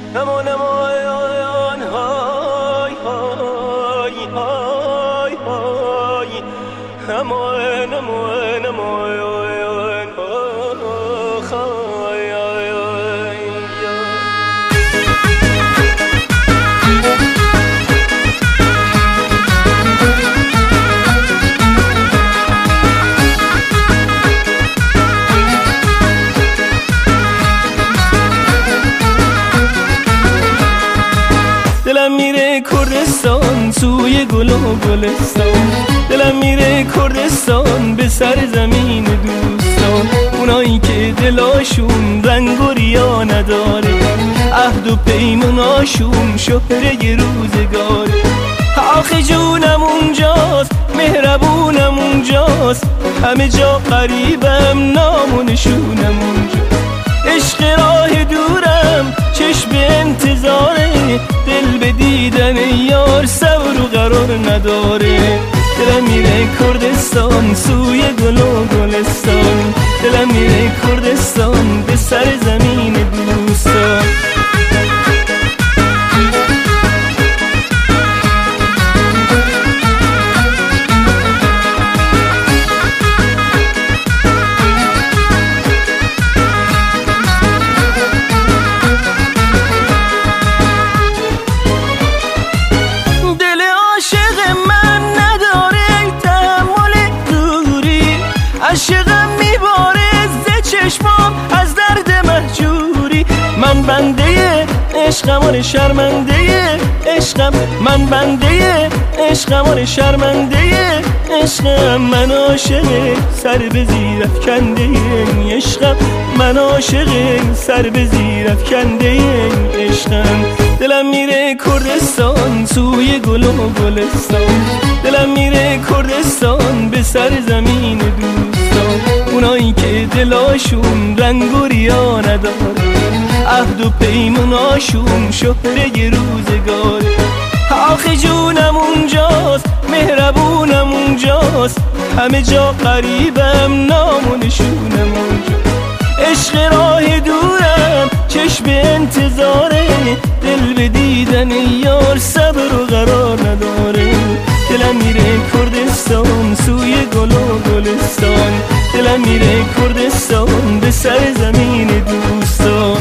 امان امان های های های های امان امان امان دلم میره کردستان سوی گل و گلستان، دلم میره کردستان به سر زمین دوستان، اونایی که دلاشون رنگ و ریا نداره، عهد و پیموناشون شهره روزگاره. آخه جونم اونجاست، مهربونم اونجاست، همه جا قریبم، نام و نشونم اونجاست. عشق راه دورم، چشم انتظاره، دل به دیدن یار صبر و قرار نداره. دلم میره کردستان سوی گل و گلستان، دلم میره کردستان به سر زمین دوستان. عشقم میباره ز چشمام از درد مهجوری، من بنده عشقم آره شرمنده عشقم، من بنده عشقم آره شرمنده عشقم، من عاشق سر به زیر افکنده عشقم، من عاشق سر به زیر افکنده عشقم. دلم میره کردستان سوی گل و گلستان، دلم میره کردستان به سر زمین دوستان، اونایی که دلاشون رنگ و ریا نداره، عهد و پیموناشون شهره روزگاره. آخه جونم اونجاست، مهربونم اونجاست، همه جا قریبم، نام و نشونم اونجاست. عشق راه دورم، چشم انتظاره، دل به دیدن یار صبر و قرار نداره. دلم میره کردستان سوی گل و گلستان، دلم میره کردستان به سر زمین دوستان.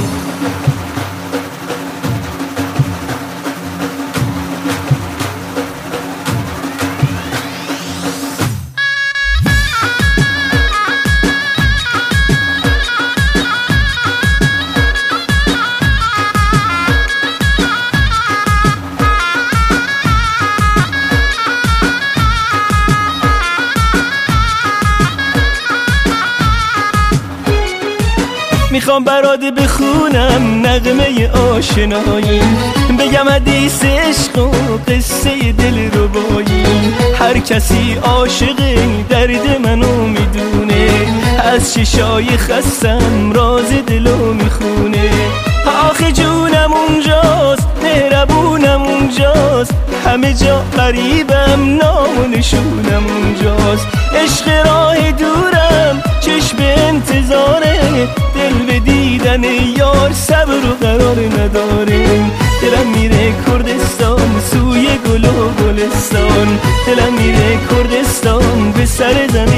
میخوام برات بخونم نغمه آشنایی، بگم حدیث عشق و قصه دل ربایی. هر کسی عاشق درد منو میدونه، از چشای خستم راز دلو میخونه. آخه جونم اونجاست، مهربونم اونجاست، همه جا قریبم، نام و نشونم اونجاست. عشق راه دورم، چشم انتظاره، دل به دیدن یار صبر و قرار نداره. دلم میره کردستان سوی گل و گلستان، دلم میره کردستان به سر زمین